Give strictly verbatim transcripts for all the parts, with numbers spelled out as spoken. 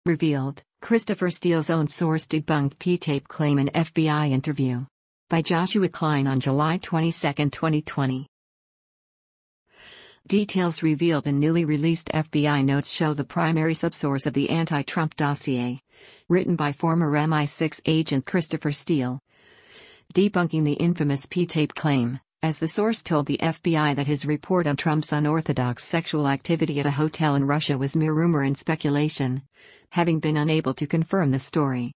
Revealed, Christopher Steele's own source debunked P-tape claim in F B I interview. By Joshua Klein on July twenty-second, twenty twenty. Details revealed in newly released F B I notes show the primary subsource of the anti-Trump dossier, written by former M I six agent Christopher Steele, debunking the infamous P-tape claim, as the source told the F B I that his report on Trump's unorthodox sexual activity at a hotel in Russia was mere rumor and speculation, having been unable to confirm the story.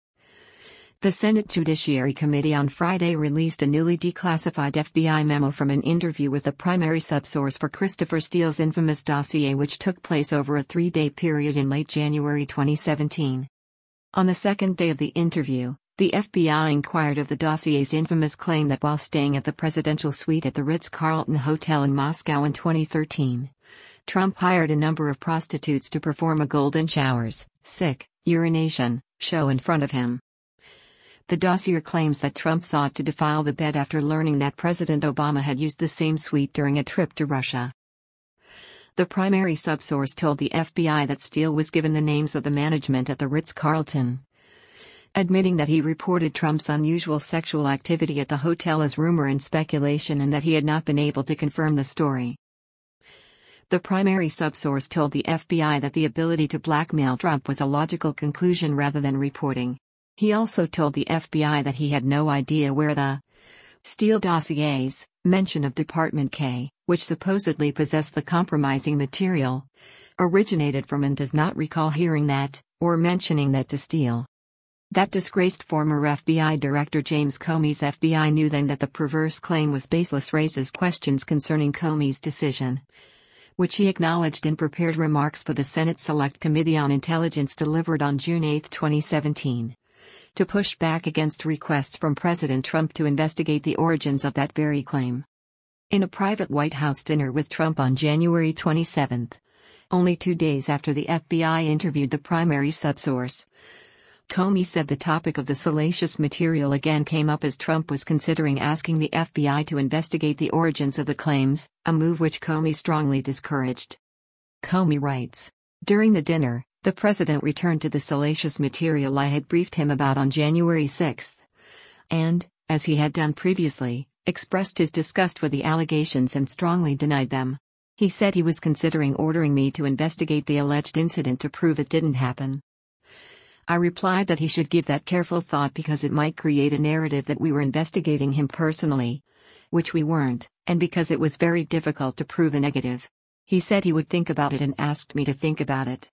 The Senate Judiciary Committee on Friday released a newly declassified F B I memo from an interview with the primary subsource for Christopher Steele's infamous dossier, which took place over a three-day period in late January twenty seventeen. On the second day of the interview, the F B I inquired of the dossier's infamous claim that while staying at the presidential suite at the Ritz-Carlton Hotel in Moscow in twenty thirteen, Trump hired a number of prostitutes to perform a golden showers, sick, urination, show in front of him. The dossier claims that Trump sought to defile the bed after learning that President Obama had used the same suite during a trip to Russia. The primary subsource told the F B I that Steele was given the names of the management at the Ritz-Carlton, admitting that he reported Trump's unusual sexual activity at the hotel as rumor and speculation and that he had not been able to confirm the story. The primary subsource told the F B I that the ability to blackmail Trump was a logical conclusion rather than reporting. He also told the F B I that he had no idea where the Steele dossier's mention of Department K, which supposedly possessed the compromising material, originated from, and does not recall hearing that, or mentioning that to Steele. That disgraced former F B I Director James Comey's F B I knew then that the perverse claim was baseless raises questions concerning Comey's decision, which he acknowledged in prepared remarks for the Senate Select Committee on Intelligence delivered on June eighth, twenty seventeen, to push back against requests from President Trump to investigate the origins of that very claim. In a private White House dinner with Trump on January twenty-seventh, only two days after the F B I interviewed the primary subsource, Comey said the topic of the salacious material again came up as Trump was considering asking the F B I to investigate the origins of the claims, a move which Comey strongly discouraged. Comey writes, "During the dinner, the president returned to the salacious material I had briefed him about on January sixth, and, as he had done previously, expressed his disgust with the allegations and strongly denied them. He said he was considering ordering me to investigate the alleged incident to prove it didn't happen. I replied that he should give that careful thought because it might create a narrative that we were investigating him personally, which we weren't, and because it was very difficult to prove a negative. He said he would think about it and asked me to think about it."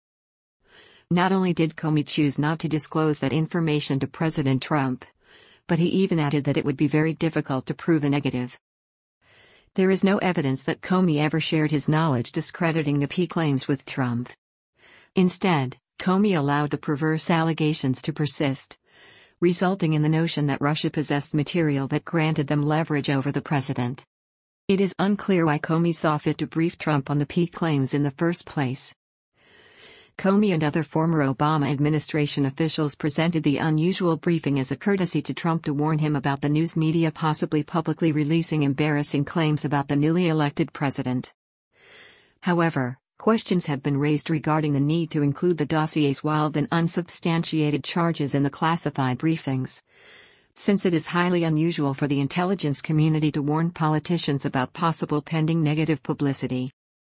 Not only did Comey choose not to disclose that information to President Trump, but he even added that it would be very difficult to prove a negative. There is no evidence that Comey ever shared his knowledge discrediting the P claims with Trump. Instead, Comey allowed the perverse allegations to persist, resulting in the notion that Russia possessed material that granted them leverage over the president. It is unclear why Comey saw fit to brief Trump on the P claims in the first place. Comey and other former Obama administration officials presented the unusual briefing as a courtesy to Trump to warn him about the news media possibly publicly releasing embarrassing claims about the newly elected president. However, questions have been raised regarding the need to include the dossier's wild and unsubstantiated charges in the classified briefings, since it is highly unusual for the intelligence community to warn politicians about possible pending negative publicity.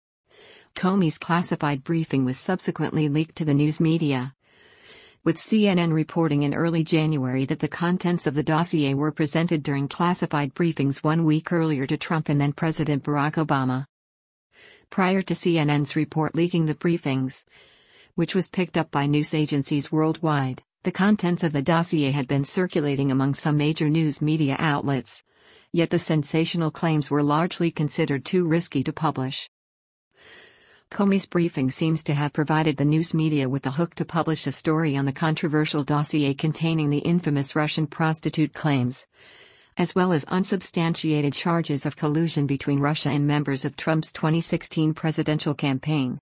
Comey's classified briefing was subsequently leaked to the news media, with C N N reporting in early January that the contents of the dossier were presented during classified briefings one week earlier to Trump and then President Barack Obama. Prior to C N N's report leaking the briefings, which was picked up by news agencies worldwide, the contents of the dossier had been circulating among some major news media outlets, yet the sensational claims were largely considered too risky to publish. Comey's briefing seems to have provided the news media with the hook to publish a story on the controversial dossier containing the infamous Russian prostitute claims, as well as unsubstantiated charges of collusion between Russia and members of Trump's twenty sixteen presidential campaign.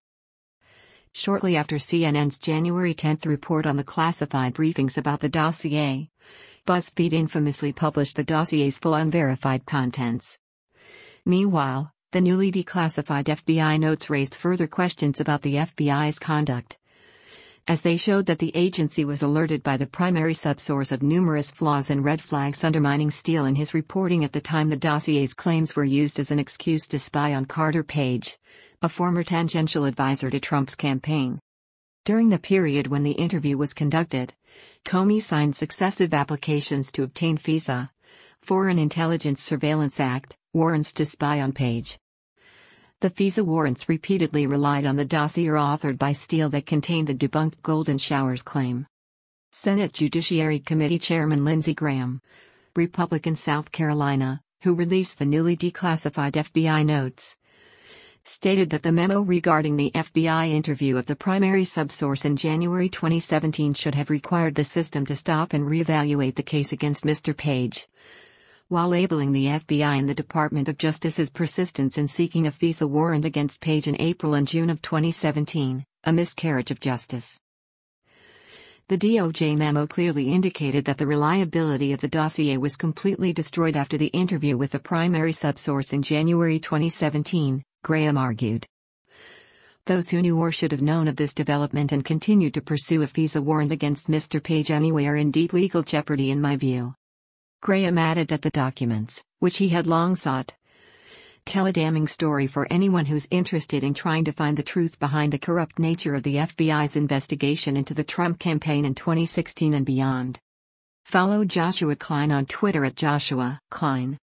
Shortly after C N N's January tenth report on the classified briefings about the dossier, BuzzFeed infamously published the dossier's full unverified contents. Meanwhile, the newly declassified F B I notes raised further questions about the F B I's conduct. as they showed that the agency was alerted by the primary subsource of numerous flaws and red flags undermining Steele in his reporting at the time the dossier's claims were used as an excuse to spy on Carter Page, a former tangential advisor to Trump's campaign. During the period when the interview was conducted, Comey signed successive applications to obtain FISA, Foreign Intelligence Surveillance Act, warrants to spy on Page. The FISA warrants repeatedly relied on the dossier authored by Steele that contained the debunked Golden Showers claim. Senate Judiciary Committee Chairman Lindsey Graham, Republican South Carolina, who released the newly declassified F B I notes, stated that the memo regarding the F B I interview of the primary subsource in January twenty seventeen should have required the system to stop and reevaluate the case against Mister Page, while labeling the F B I and the Department of Justice's persistence in seeking a FISA warrant against Page in April and June of twenty seventeen, a miscarriage of justice. The D O J memo clearly indicated that the reliability of the dossier was completely destroyed after the interview with the primary subsource in January twenty seventeen, Graham argued. Those who knew or should have known of this development and continued to pursue a FISA warrant against Mister Page anyway are in deep legal jeopardy in my view. Graham added that the documents, which he had long sought, tell a damning story for anyone who's interested in trying to find the truth behind the corrupt nature of the F B I's investigation into the Trump campaign in twenty sixteen and beyond. Follow Joshua Klein on Twitter at Joshua Klein.